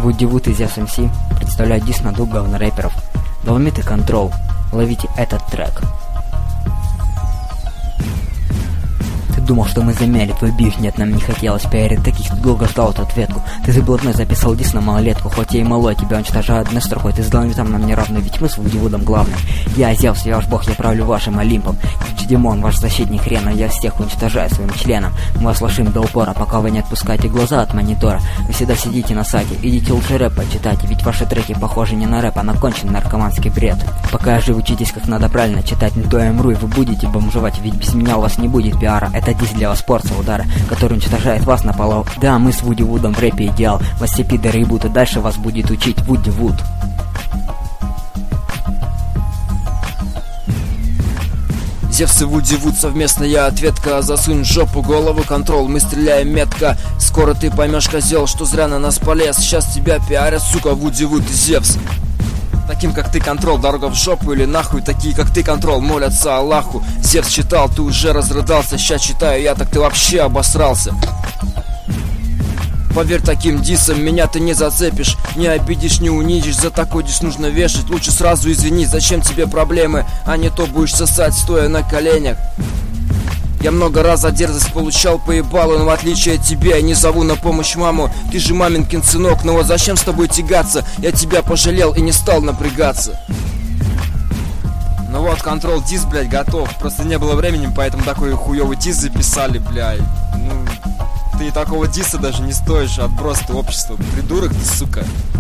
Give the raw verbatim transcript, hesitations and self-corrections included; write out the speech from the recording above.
Вуди Вуд и Зевс эм си представляют дис на двух говно рэперов Доломит и Контрол. Ловите этот трек. Думал, что мы замяли твой биф, нет, нам не хотелось пиарить таких, ты долго ждал эту ответку. Ты за блатной записал дис на малолетку, хоть я и малой, тебя уничтожаю одной строкой. Ты с Доломитом нам не равны, ведь мы с Вуди Вудом главный. Я Зевс, я ваш бог, я правлю вашим Олимпом. Димон, ваш защитник хрена, я всех уничтожаю своим членом. Мы вас лошим до упора, пока вы не отпускаете глаза от монитора. Вы всегда сидите на сайте, идите лучше рэп почитайте, ведь ваши треки похожи не на рэп, а на конченый наркоманский бред. Пока я жив, учитесь, как надо правильно читать, не то я мру, и вы будете бомжевать, ведь без меня у вас не будет пиара. Это дис для вас порция удара, который уничтожает вас на полу. Да, мы с Вуди Вудом в рэпе идеал. Вас все пидоры и будут, и дальше вас будет учить Вуди Вуд. Зевс и Вуди Вуд совместная ответка. Засунь в жопу голову Контрол, мы стреляем метко. Скоро ты поймешь, козел, что зря на нас полез. Сейчас тебя пиарят, сука, Вуди Вуд и Зевс. Таким как ты, Контрол, дорога в жопу или нахуй. Такие как ты, Контрол, молятся Аллаху. Зевс читал, ты уже разрыдался. Ща читаю я, так ты вообще обосрался. Поверь, таким дисом меня ты не зацепишь. Не обидишь, не унизишь, за такой дис нужно вешать. Лучше сразу извини, зачем тебе проблемы, а не то будешь сосать, стоя на коленях. Я много раз за дерзость получал по ебалу, но в отличие от тебя я не зову на помощь маму. Ты же маменькин сынок, но вот зачем с тобой тягаться? Я тебя пожалел и не стал напрягаться. Ну вот, Контрол, дис, блядь, готов. Просто не было времени, поэтому такой хуёвый дис записали, блядь. Ну, ты такого диса даже не стоишь, отброс ты общества. Придурок ты, сука.